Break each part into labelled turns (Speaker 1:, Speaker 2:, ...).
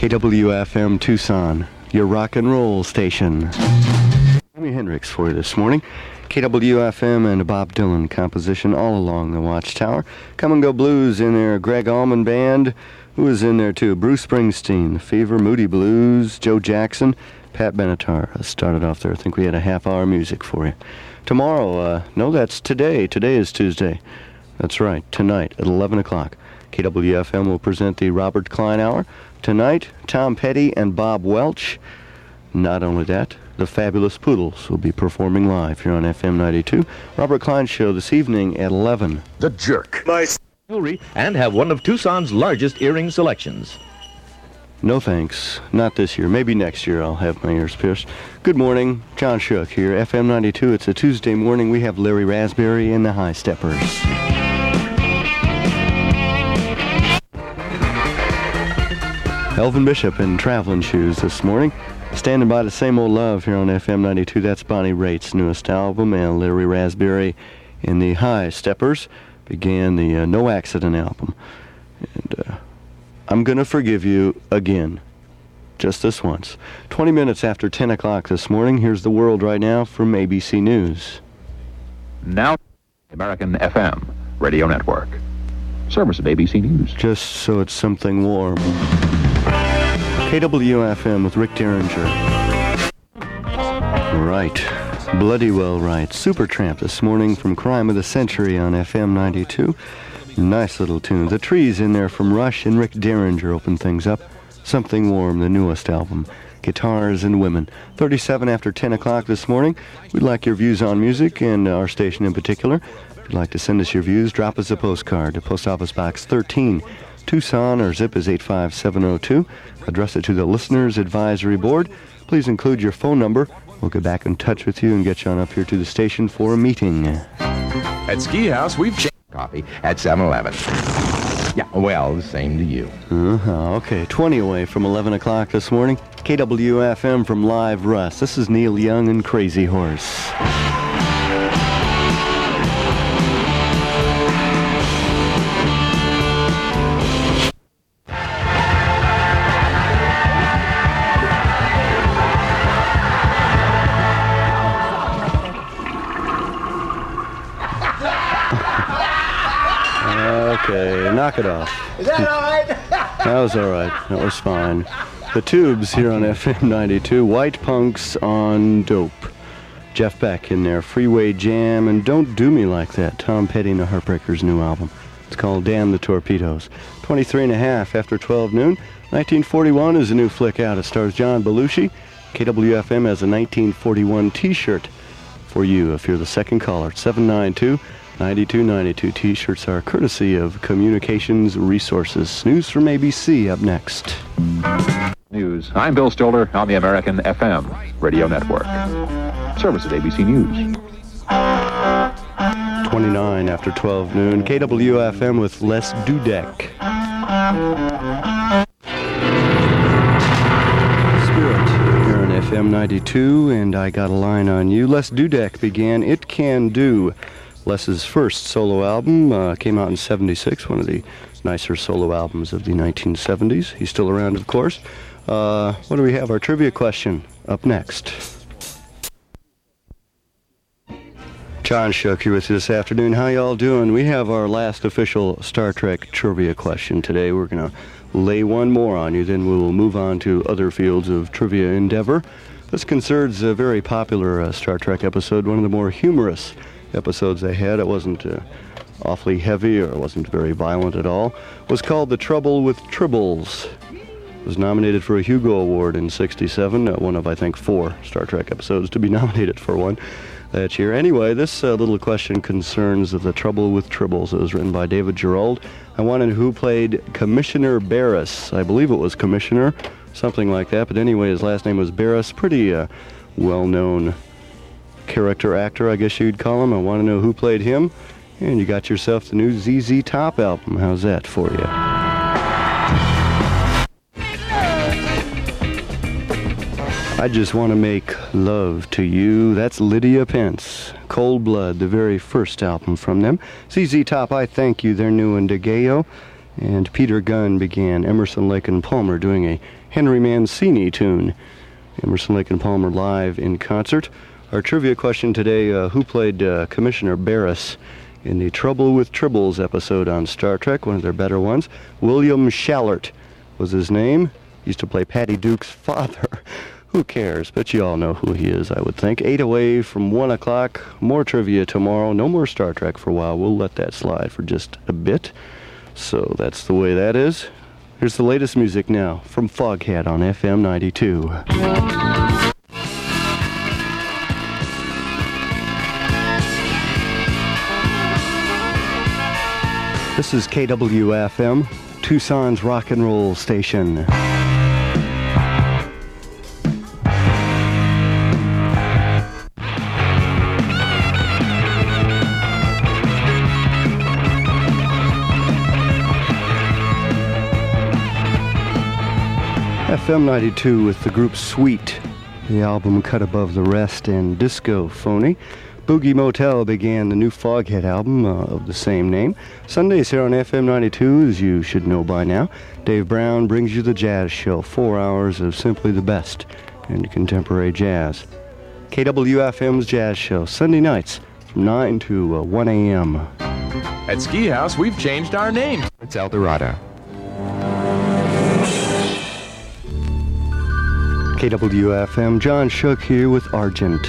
Speaker 1: KWFM Tucson, your rock and roll station. Jimi Hendrix for you this morning. KWFM and a Bob Dylan composition all along the Watchtower. Come and Go Blues in there. Greg Allman Band, who was in there too. Bruce Springsteen, Fever, Moody Blues, Joe Jackson, Pat Benatar started off there. I think we had a half-hour music for you. Tomorrow, no, that's today. Today is Tuesday. That's right, tonight at 11 o'clock. KWFM will present the Robert Klein Hour. Tonight, Tom Petty and Bob Welch. Not only that, the Fabulous Poodles will be performing live here on FM 92. Robert Klein Show this evening at 11.
Speaker 2: The Jerk.
Speaker 3: Nice jewelry and have one of Tucson's largest earring selections.
Speaker 1: No thanks. Not this year. Maybe next year I'll have my ears pierced. Good morning. John Shook here. FM 92. It's a Tuesday morning. We have Larry Raspberry and the High Steppers. Elvin Bishop in traveling shoes this morning. Standing by the same old love here on FM 92. That's Bonnie Raitt's newest album, and Larry Raspberry in the High Steppers began the No Accident album. And I'm going to forgive you again. Just this once. 20 minutes after 10 o'clock this morning, here's the world right now from ABC News.
Speaker 2: Now, American FM Radio Network. Service of ABC News.
Speaker 1: Just so it's something warm. KWFM with Rick Derringer. Right. Bloody well right. Supertramp this morning from Crime of the Century on FM 92. Nice little tune. The Trees in there from Rush and Rick Derringer open things up. Something Warm, the newest album. Guitars and Women. 37 after 10 o'clock this morning. We'd like your views on music and our station in particular. If you'd like to send us your views, drop us a postcard to Post Office Box 13, Tucson, or zip is 85702. Address it to the Listeners Advisory Board. Please include your phone number. We'll get back in touch with you and get you on up here to the station for a meeting.
Speaker 2: At Ski House, we've changed coffee at 7-Eleven. Yeah, well, the same to you.
Speaker 1: Okay, 20 away from 11 o'clock this morning. KWFM from Live Russ. This is Neil Young and Crazy Horse. Okay, knock it off.
Speaker 4: Is that all right?
Speaker 1: That was all right. That was fine. The Tubes here on FM 92. White Punks on Dope. Jeff Beck in there. Freeway Jam and Don't Do Me Like That. Tom Petty and the Heartbreakers' new album. It's called Damn the Torpedoes. 23 and a half after 12 noon. 1941 is a new flick out. It stars John Belushi. KWFM has a 1941 T-shirt for you if you're the second caller. 792-9292. T-shirts are courtesy of Communications Resources. News from ABC up next.
Speaker 2: News. I'm Bill Stoller on the American FM Radio Network. Service of ABC News.
Speaker 1: 29 after 12 noon. KWFM with Les Dudek. Spirit here on FM 92, and I Got a Line on You. Les Dudek began It Can Do. Les's first solo album came out in 76, one of the nicer solo albums of the 1970s. He's still around, of course. What do we have? Our trivia question up next. John Shook here with you this afternoon. How y'all doing? We have our last official Star Trek trivia question today. We're going to lay one more on you, then we'll move on to other fields of trivia endeavor. This concerns a very popular Star Trek episode, one of the more humorous episodes they had. It wasn't awfully heavy, or it wasn't very violent at all. It was called The Trouble with Tribbles. It was nominated for a Hugo Award in 67, one of, I think, 4 Star Trek episodes to be nominated for one that year. Anyway, this little question concerns The Trouble with Tribbles. It was written by David Gerald. I wanted to know who played Commissioner Barris. I believe it was Commissioner, something like that, but anyway, his last name was Barris. Pretty well-known character actor, I guess you'd call him. I want to know who played him, and you got yourself the new ZZ Top album. How's that for you? I Just Want to Make Love to You. That's Lydia Pence. Cold Blood, the very first album from them. ZZ Top, I Thank You. They're new in DeGeo. And Peter Gunn began Emerson, Lake and Palmer doing a Henry Mancini tune. Emerson, Lake and Palmer live in concert. Our trivia question today, who played Commissioner Barris in the Trouble with Tribbles episode on Star Trek, one of their better ones? William Schallert was his name. Used to play Patty Duke's father. Who cares? But you all know who he is, I would think. 8 away from 1 o'clock. More trivia tomorrow. No more Star Trek for a while. We'll let that slide for just a bit. So that's the way that is. Here's the latest music now from Foghat on FM 92. This is KWFM, Tucson's rock and roll station. FM 92 with the group Sweet, the album Cut Above the Rest and Disco Phony. Boogie Motel began the new Foghat album of the same name. Sundays here on FM 92, as you should know by now. Dave Brown brings you the Jazz Show, 4 hours of simply the best in contemporary jazz. KWFM's Jazz Show, Sunday nights from 9 to 1 a.m.
Speaker 4: At Ski House, we've changed our name.
Speaker 5: It's El Dorado.
Speaker 1: KWFM, John Shook here with Argent.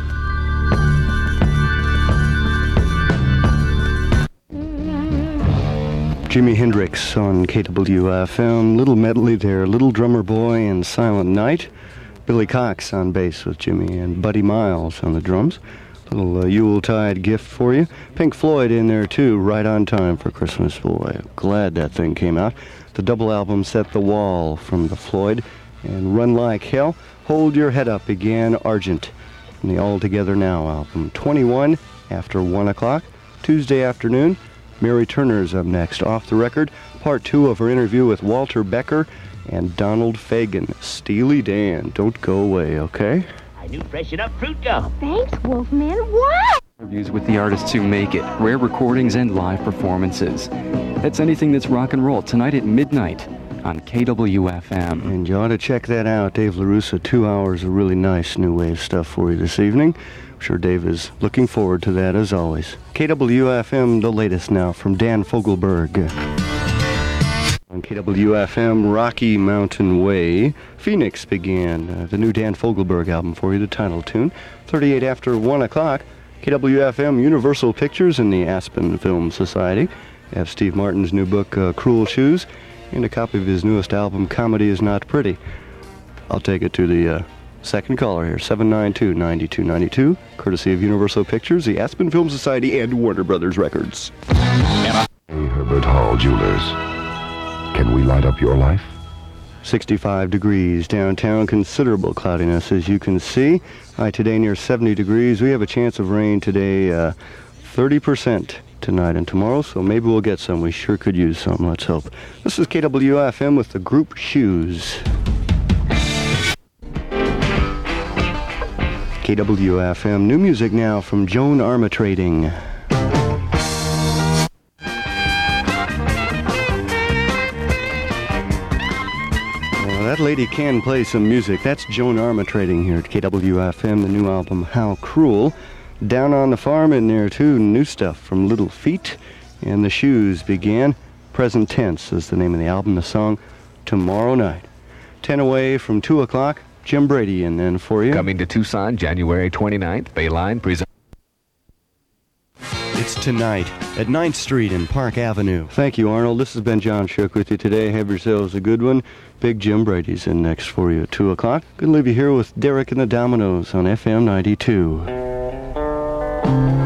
Speaker 1: Jimi Hendrix on KWFM, little medley there, Little Drummer Boy and Silent Night. Billy Cox on bass with Jimmy and Buddy Miles on the drums. Little Yuletide gift for you. Pink Floyd in there too, right on time for Christmas. Boy, glad that thing came out. The double album Set the Wall from the Floyd. And Run Like Hell, Hold Your Head Up began Argent from the All Together Now album. 21 after 1 o'clock, Tuesday afternoon. Mary Turner's up next. Off the Record, part 2 of her interview with Walter Becker and Donald Fagen. Steely Dan, don't go away, okay?
Speaker 6: I knew freshen up fruit gum.
Speaker 7: Thanks, Wolfman. What?
Speaker 8: Interviews with the artists who make it, rare recordings and live performances. That's Anything That's Rock and Roll, tonight at midnight on KWFM.
Speaker 1: And you ought to check that out. Dave LaRussa, 2 hours of really nice new wave stuff for you this evening. I'm sure Dave is looking forward to that as always. KWFM, the latest now from Dan Fogelberg. On KWFM, Rocky Mountain Way, Phoenix began the new Dan Fogelberg album for you, the title tune. 38 after 1 o'clock, KWFM, Universal Pictures and the Aspen Film Society have Steve Martin's new book, Cruel Shoes, and a copy of his newest album, Comedy Is Not Pretty. I'll take it to the second caller here, 792-9292, courtesy of Universal Pictures, the Aspen Film Society, and Warner Brothers Records.
Speaker 9: Herbert Hall Jewelers. Can we light up your life?
Speaker 1: 65 degrees downtown, considerable cloudiness as you can see. High today near 70 degrees. We have a chance of rain today, 30% tonight and tomorrow, so maybe we'll get some. We sure could use some, let's hope. This is KWFM with the group Shoes. KWFM, new music now from Joan Armatrading. That lady can play some music. That's Joan Armatrading here at KWFM, the new album, How Cruel. Down on the Farm in there, too, new stuff from Little Feat. And the Shoes began. Present Tense is the name of the album, the song, Tomorrow Night. 10 away from 2 o'clock, Jim Brady in then for you.
Speaker 5: Coming to Tucson, January 29th, Bayline presents.
Speaker 1: It's tonight at 9th Street and Park Avenue. Thank you, Arnold. This has been John Shook with you today. Have yourselves a good one. Big Jim Brady's in next for you at 2 o'clock. Gonna leave you here with Derek and the Dominoes on FM 92.